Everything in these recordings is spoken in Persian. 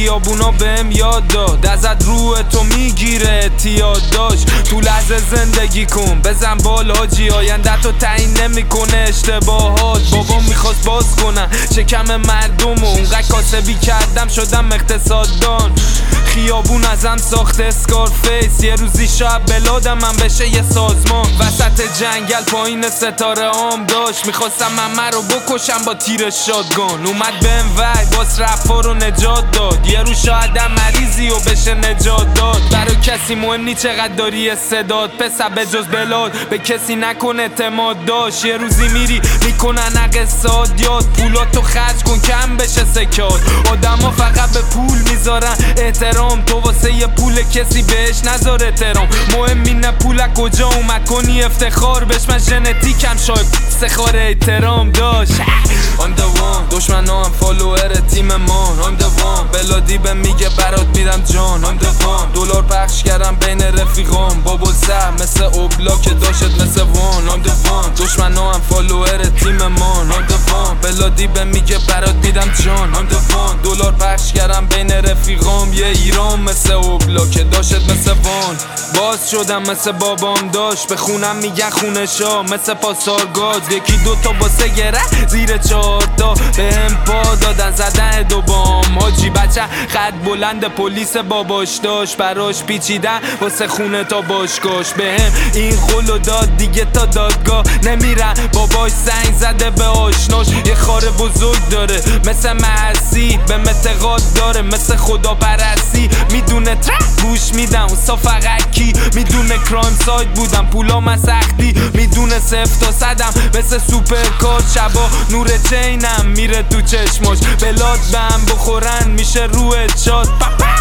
خیابونا بهم یاد داد ازت روح تو میگیره اعتیاد داشت تو لحظه زندگی کن بزن بال حاجی آینده تو تعیین نمیکنه اشتباهات بابا میخواست باز کنم شکم مردم و اونقدر کاسبی کردم شدم اقتصاددان خیابون ازم ساخت اسکارفیس یه روزی شاید بلادم من بشه یه سازمان وسط جنگل پایین ستاره عام داشت میخواستم ممه رو بکشم با تیر شاتگان اومد بهم وحی باز رفا رو نجات داد یه رو شایدم مریضی و بشه نجات داد برای کسی مهم نی چقدر داری استعداد پسر به جز بلاد به کسی نکن اعتماد داشت یه روزی میری میکنن اقتصاد یاد پولاتو خرج کن کم بشه سکات آدما فقط به پول میذارن احترام تو واسه یه پول کسی بهش نذار احترام مهم اینه پول کجا اومد کنی افتخار بهش من ژنتیکم شاید سخار احترام داشت I'm the one دشمنا هم فالوور تیم مان I'm the one بلادی به میگه برات میدم جان I'm the one دلار پخش کردم بین رفیقام بابل سر مثل اوبلا که داشت مثل وان I'm the one دشمنا هم فالوور تیم مان I'm the one بلادی به میگه برات میدم جان I'm the one دلار پخش کردم بین رفیقام یه ایران مثل اوبلا که داشت مثل وان باز شدم مثل بابام داشت به خونم میگن خونشا مثل پاسارگاز یکی دوتا باسه گره زیر چهارتا به هم پا دادن زدن دو بام حاجی بچه خط بلند پلیس باباش داشت براش پیچیدن واسه خونه تا باشگاش به هم این قولو داد دیگه تا دادگاه نمیرن باباش زنگ زده به آشناش یه خار بزرگ داره مثل محسی به متقاد داره مثل خدا پرستی میدونه گوش میدم اون فقط کی میدونه کرایم سایت بودم پولام از سختی میدونه 0 تا 100م مثل سوپرکار شبا نور چینم میره تو چشماش بلاد بهم بخورن میشه روحت شاد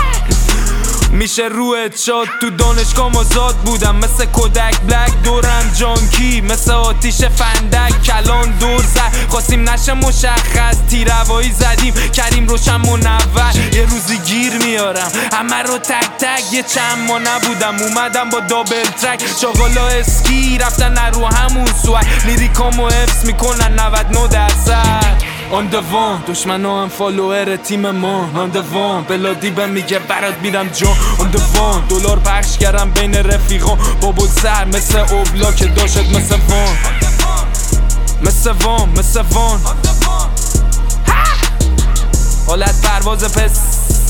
میشه روحت شاد تو دانشگاه مازاد بودم مثل کودک بلک دورم جانکی مثل آتیش فندک کلان دور زد خواستیم نشه مشخص تیروایی زدیم کریم روشن منور یه روزی گیر میارم همه رو تک تک یه چند ما نبودم اومدم با دابل ترک شاغالا اسکی رفتن رو همون سوک لیریکامو حفظ میکنن 99%. I'm the one دشمنا هم فالوور تیم ما I'm the one بلادی به میگه برات میدم جان I'm the one دلار پخش کردم بین رفیقان بابل سر مثل اوبلا که داشت مثل وان مثل وان مثل وان حالت پرواز پس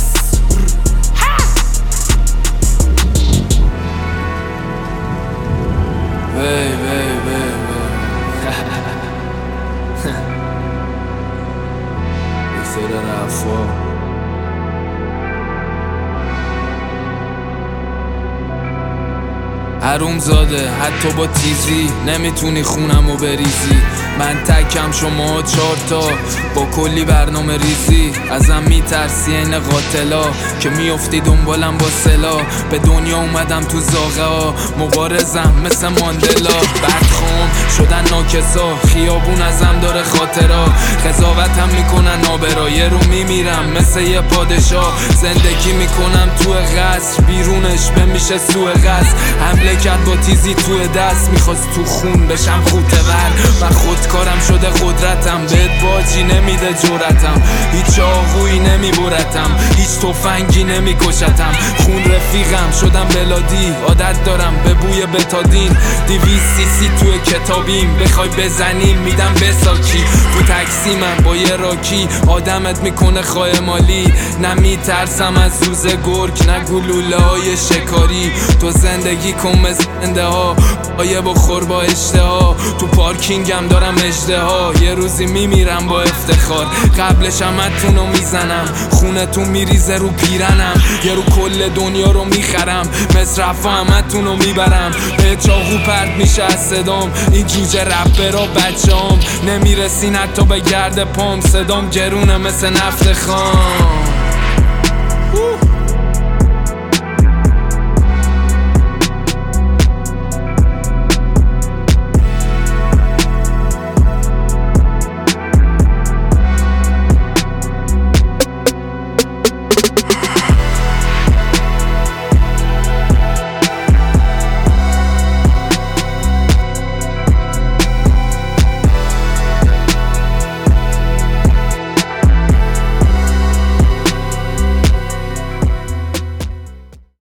حروم زاده حتی با تیزی نمیتونی خونمو بریزی من تکم شما 4 تا با کلی برنامه ریزی ازم میترسی این قاتلا که میافتی دنبالم با سلا به دنیا اومدم تو زاغه ها مبارزم مثل ماندلا بدخوام شدن ناکسا خیابون ازم داره خاطرا قضاوتم میکنن آبرا یه رو میمیرم مثل یه پادشاه زندگی میکنم تو قصر بیرونش بمیشه سوء قصد حمله کرد با تیزی تو دست میخواست تو خون بشم خوتور و خودکارم شده قدرتم بهت باجی نمیده جرتم هیچ آقویی نمیبرتم هیچ تفنگی نمیکشتم خون رفیقم شدم بلادی عادت دارم به بوی بتادین 200 cc توی کتابیم بخوای بزنیم میدم بساکی تو تاکسی من با یه راکی آدمت میکنه خواهی مالی نمیترسم از روز گرگ نه گلوله های شکاری تو زندگی کن مزنده ها آیه بخور با اشتها تو پارکینگم دارم اجده ها یه روزی میمیرم با افتخار قبلش همتونو میزنم خونتون میریزه رو پیرنم یه رو کل دنیا رو میخرم مصرفا همتونو میبرم به چاقو پرد میشه از صدام این جوجه رپرا بچه‌ام نمیرسین حتی به گرد پام صدام گرونه مثل نفت خام